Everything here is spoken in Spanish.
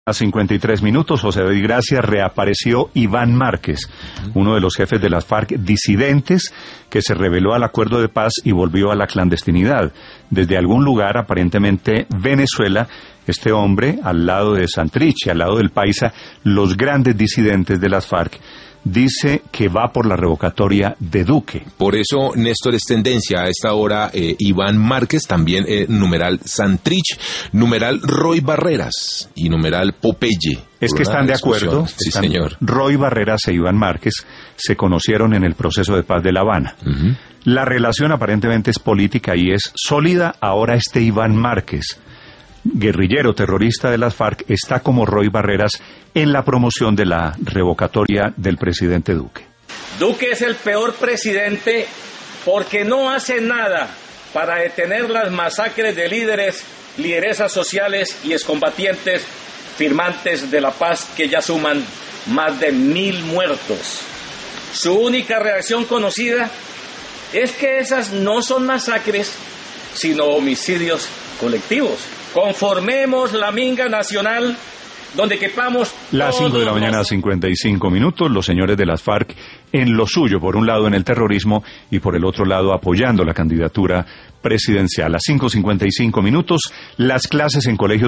A 53 minutos, José David Gracia, reapareció Iván Márquez, uno de los jefes de las FARC disidentes que se rebeló al acuerdo de paz y volvió a la clandestinidad. Desde algún lugar, aparentemente Venezuela, este hombre, al lado de Santrich, al lado del Paisa, los grandes disidentes de las FARC, dice que va por la revocatoria de Duque. Por eso, Néstor, es tendencia a esta hora Iván Márquez, también numeral Santrich, numeral Roy Barreras y numeral Popeye. Es que están de acuerdo. Sí, señor. Roy Barreras e Iván Márquez se conocieron en el proceso de paz de La Habana. La relación aparentemente es política y es sólida. Ahora este Iván Márquez, guerrillero terrorista de las FARC, está como Roy Barreras en la promoción de la revocatoria del presidente Duque. Duque es el peor presidente porque no hace nada para detener las masacres de líderes, lideresas sociales y excombatientes firmantes de la paz que ya suman más de 1.000 muertos. Su única reacción conocida es que esas no son masacres, sino homicidios colectivos. Conformemos la minga nacional donde quepamos. Las 5 de la mañana, 55 minutos, los señores de las FARC en lo suyo, por un lado en el terrorismo y por el otro lado apoyando la candidatura presidencial. A 5:55 minutos, las clases en colegios